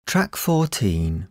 Track 14.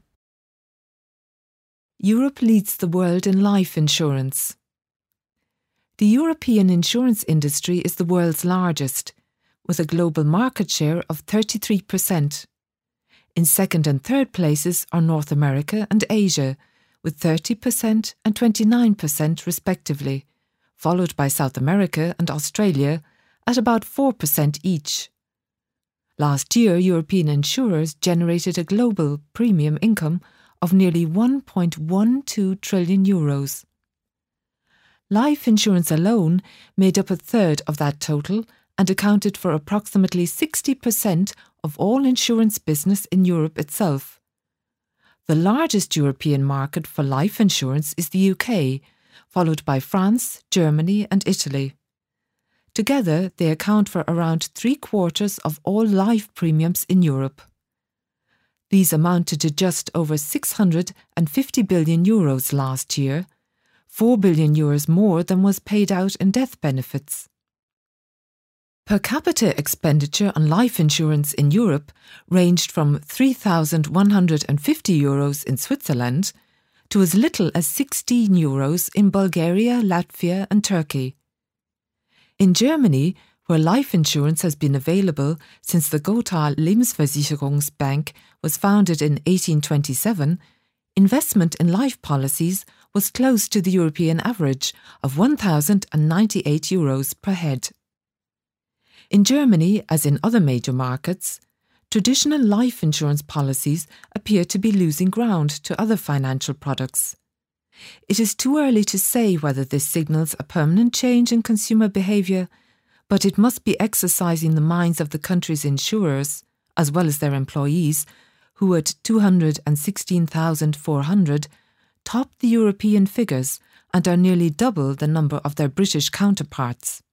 Europe leads the world in life insurance. The European insurance industry is the world's largest, with a global market share of 33%. In second and third places are North America and Asia, with 30% and 29% respectively, followed by South America and Australia at about 4% each. Last year, European insurers generated a global premium income of nearly €1.12 trillion. Life insurance alone made up a third of that total and accounted for approximately 60% of all insurance business in Europe itself. The largest European market for life insurance is the UK, followed by France, Germany and Italy. Together, they account for around 3/4 of all life premiums in Europe. These amounted to just over €650 billion last year, €4 billion more than was paid out in death benefits. Per capita expenditure on life insurance in Europe ranged from €3,150 in Switzerland to as little as €16 in Bulgaria, Latvia and Turkey. In Germany, where life insurance has been available since the Gotha Lebensversicherungsbank was founded in 1827, investment in life policies was close to the European average of €1,098 per head. In Germany, as in other major markets, traditional life insurance policies appear to be losing ground to other financial products. It is too early to say whether this signals a permanent change in consumer behaviour, but it must be exercising the minds of the country's insurers, as well as their employees, who at 216,400 top the European figures and are nearly double the number of their British counterparts.